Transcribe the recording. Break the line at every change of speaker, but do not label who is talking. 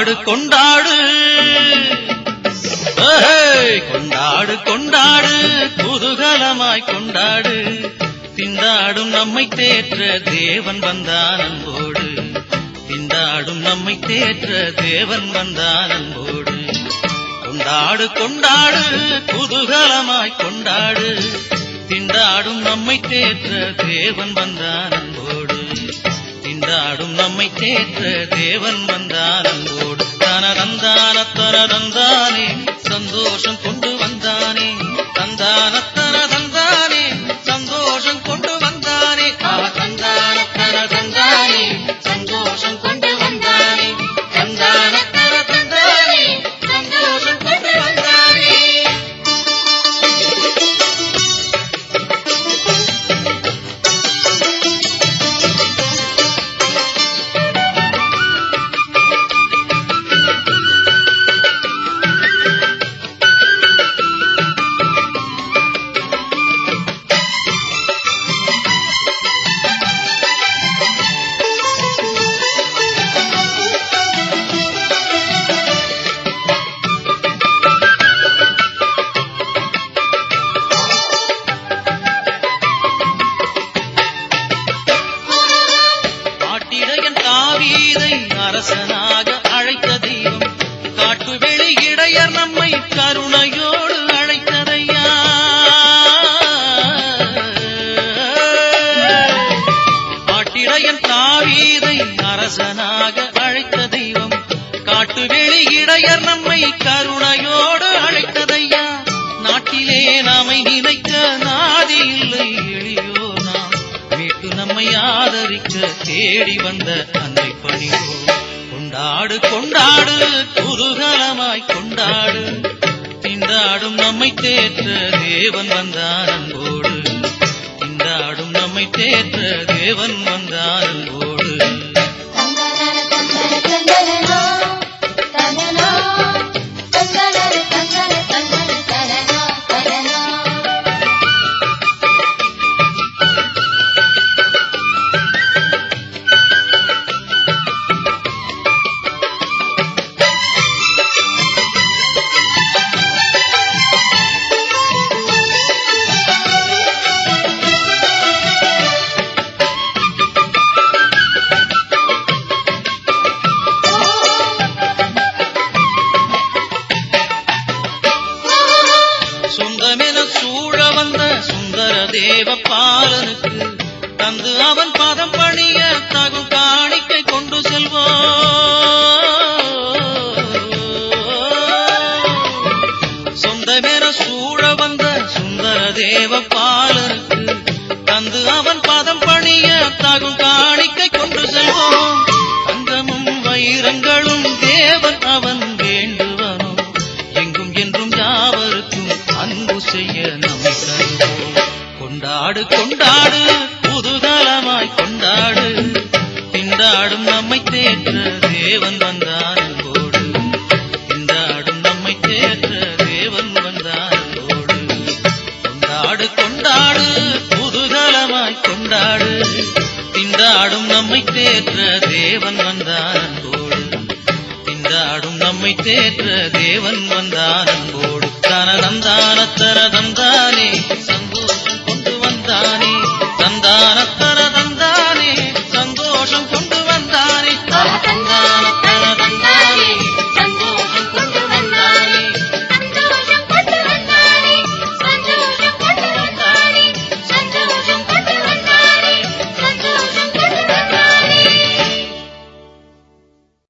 கொண்டாடு கொண்டாடு கொண்டாடு கொண்டாடு குதூகலமாய் கொண்டாடு திண்டாடும் நம்மை தேற்ற தேவன் வந்தான் அன்போடு திண்டாடும் நம்மை தேற்ற தேவன் வந்தான் அன்போடு கொண்டாடு கொண்டாடு குதூகலமாய் கொண்டாடு திண்டாடும் நம்மை தேற்ற தேவன் வந்தான் அன்போடு திண்டாடும் நம்மை தேற்ற தேவன் வந்தான் அன்போடு தனதந்தான தனதந்தானே சந்தோஷம் கொண்டு வந்தானே தந்தான தனதந்தானே சந்தோஷம் கொண்டு வந்தானே தந்தான தனதந்தானே சந்தோஷம் கொண்டு வந்தானே தந்தான தனதந்தானே சந்தோஷம் கொண்டு வந்தானே. அரசனாக அழைத்த தெய்வம் காட்டு வெளி இடையர் நம்மை கருணையோடு அழைத்ததையா காட்டிடையன் தாவீதை அரசனாக அழைத்த தெய்வம் காட்டு வெளி இடையர் நம்மை கருணையோடு அழைத்ததையா நாட்டிலே நாமை நினைக்க நாதி இல்லை எளியோ நாம் மீட்டு நம்மை ஆதரிக்க தேடி வந்த அன்னை பணியோ கொண்டாடு கொண்டாடு குதூகலமாய் கொண்டாடு திண்டாடும் நம்மை தேற்ற தேவன் வந்தான் அன்போடு திண்டாடும் நம்மை தேற்ற தேவன் வந்தான் அன்போடு. சொந்தமென சூழ வந்த சுந்தர தேவ பாலனுக்கு தந்து அவன் பாதம் பணிய தகு காணிக்கை கொண்டு செல்வோம். சொந்தமென சூழ வந்த சுந்தர தேவ பாலனுக்கு தந்து அவன் பாதம் பணிய தகு காணிக்கை கொண்டு செல்வோம். தங்கமும் வைரங்களும் தேவன் அவன் வேண்டுவனும் எங்கும் என்றும் யாவருக்கும் அன்பு செய்ய நம்மை தருவோம். கொண்டாடு கொண்டாடு குதூகலமாய் கொண்டாடு திண்டாடும் நம்மை தேற்ற தேவன் வந்தான் அன்போடு திண்டாடும் நம்மை தேற்ற தேவன் வந்தான் அன்போடு கொண்டாடு கொண்டாடு குதூகலமாய் கொண்டாடு திண்டாடும் நம்மை தேற்ற தேவன் வந்தான் அன்போடு திண்டாடும் நம்மை தேற்ற தேவன் வந்தான் அன்போடு தனதந்தான தனதந்தானே சந்தோஷம் கொண்டு வந்தானே தந்தான